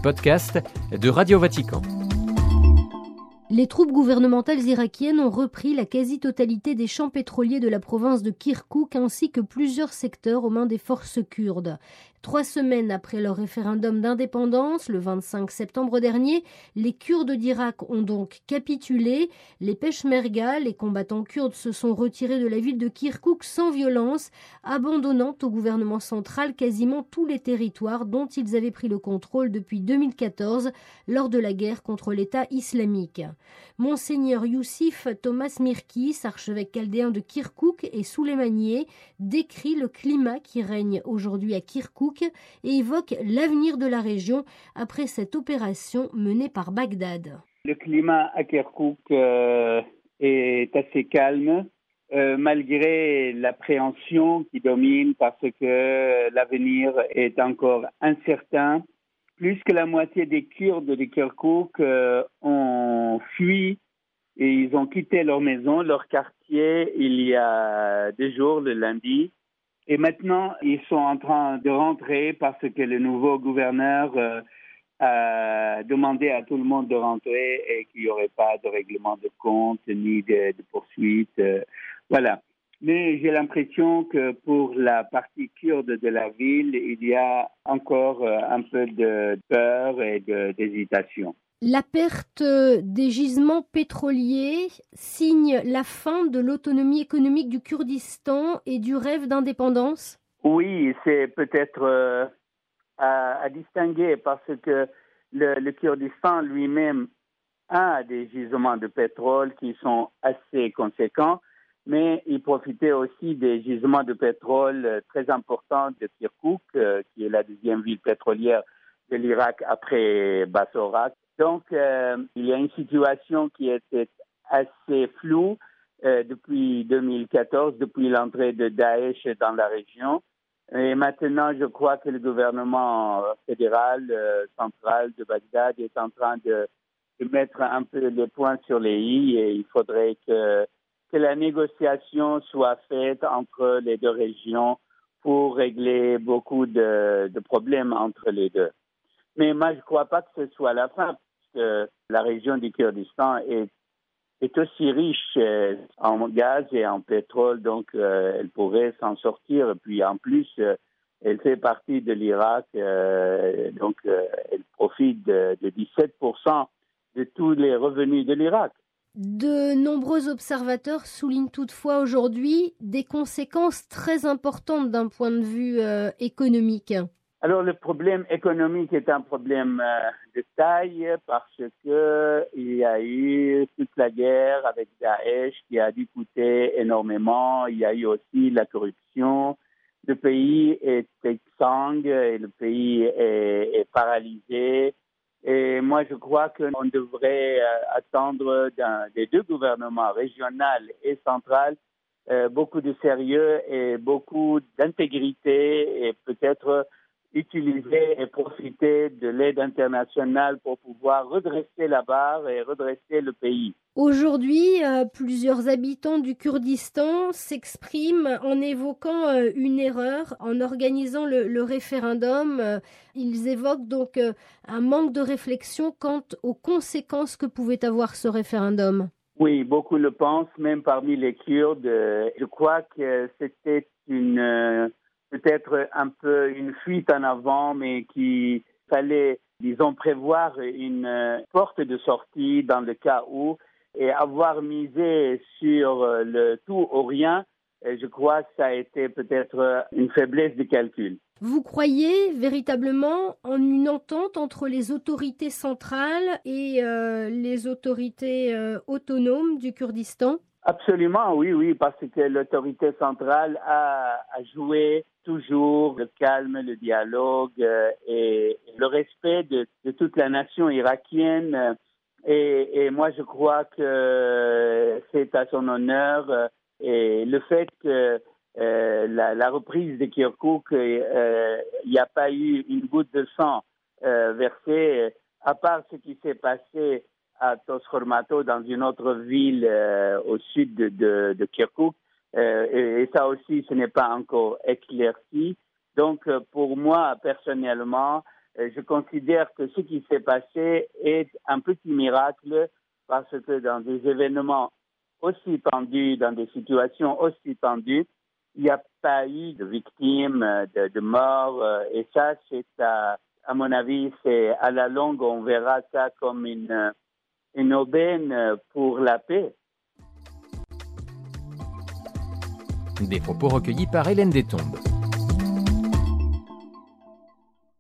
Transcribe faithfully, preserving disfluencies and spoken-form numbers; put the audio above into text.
podcasts de Radio Vatican. Les troupes gouvernementales irakiennes ont repris la quasi-totalité des champs pétroliers de la province de Kirkouk ainsi que plusieurs secteurs aux mains des forces kurdes. Trois semaines après leur référendum d'indépendance, le vingt-cinq septembre dernier, les Kurdes d'Irak ont donc capitulé. Les Peshmerga, les combattants kurdes, se sont retirés de la ville de Kirkouk sans violence, abandonnant au gouvernement central quasiment tous les territoires dont ils avaient pris le contrôle depuis deux mille quatorze lors de la guerre contre l'État islamique. Monseigneur Youssif Thomas Mirkis, archevêque chaldéen de Kirkouk et Souleymanié, décrit le climat qui règne aujourd'hui à Kirkouk et évoque l'avenir de la région après cette opération menée par Bagdad. Le climat à Kirkouk euh, est assez calme, euh, malgré l'appréhension qui domine parce que l'avenir est encore incertain. Plus que la moitié des Kurdes de Kirkouk euh, ont fui et ils ont quitté leur maison, leur quartier il y a deux jours, le lundi. Et maintenant, ils sont en train de rentrer parce que le nouveau gouverneur euh, a demandé à tout le monde de rentrer et qu'il n'y aurait pas de règlement de compte ni de, de poursuite. Euh, voilà. Mais j'ai l'impression que pour la partie kurde de la ville, il y a encore euh, un peu de peur et de, d'hésitation. La perte des gisements pétroliers signe la fin de l'autonomie économique du Kurdistan et du rêve d'indépendance ? Oui, c'est peut-être euh, à, à distinguer parce que le, le Kurdistan lui-même a des gisements de pétrole qui sont assez conséquents, mais il profitait aussi des gisements de pétrole très importants de Kirkouk, euh, qui est la deuxième ville pétrolière de l'Irak après Bassora. Donc, euh, il y a une situation qui était assez floue euh, depuis deux mille quatorze, depuis l'entrée de Daesh dans la région. Et maintenant, je crois que le gouvernement fédéral, euh, central de Bagdad est en train de, de mettre un peu les points sur les i et il faudrait que, que la négociation soit faite entre les deux régions pour régler beaucoup de, de problèmes entre les deux. Mais moi, je ne crois pas que ce soit la fin, parce que la région du Kurdistan est, est aussi riche en gaz et en pétrole, donc euh, elle pourrait s'en sortir. Et puis en plus, euh, elle fait partie de l'Irak, euh, donc euh, elle profite de, de dix-sept pour cent de tous les revenus de l'Irak. De nombreux observateurs soulignent toutefois aujourd'hui des conséquences très importantes d'un point de vue euh, économique. Alors, le problème économique est un problème euh, de taille parce que il y a eu toute la guerre avec Daesh qui a dû coûter énormément. Il y a eu aussi la corruption. Le pays est exsangue et le pays est, est paralysé. Et moi, je crois qu'on devrait euh, attendre d'un, des deux gouvernements, régional et central, euh, beaucoup de sérieux et beaucoup d'intégrité et peut-être utiliser et profiter de l'aide internationale pour pouvoir redresser la barre et redresser le pays. Aujourd'hui, euh, plusieurs habitants du Kurdistan s'expriment en évoquant euh, une erreur, en organisant le, le référendum. Euh, ils évoquent donc euh, un manque de réflexion quant aux conséquences que pouvait avoir ce référendum. Oui, beaucoup le pensent, même parmi les Kurdes. Euh, je crois que c'était une... Euh, peut-être un peu une fuite en avant, mais qu'il fallait, disons, prévoir une porte de sortie dans le cas où, et avoir misé sur le tout ou rien, je crois que ça a été peut-être une faiblesse de calcul. Vous croyez véritablement en une entente entre les autorités centrales et euh, les autorités euh, autonomes du Kurdistan ? Absolument, oui, oui, parce que l'autorité centrale a, a joué toujours le calme, le dialogue euh, et le respect de, de toute la nation irakienne. Et, et moi, je crois que c'est à son honneur. Euh, et le fait que euh, la, la reprise de Kirkouk, il euh, n'y a pas eu une goutte de sang euh, versée, à part ce qui s'est passé à Toshormato, dans une autre ville euh, au sud de, de, de Kirkouk. Euh, et, et ça aussi, ce n'est pas encore éclairci. Donc, euh, pour moi, personnellement, je considère que ce qui s'est passé est un petit miracle parce que dans des événements aussi tendus, dans des situations aussi tendues, il n'y a pas eu de victimes, de, de morts. Et ça, c'est à, à mon avis, c'est à la longue, on verra ça comme une, une aubaine pour la paix. Des propos recueillis par Hélène Détombe.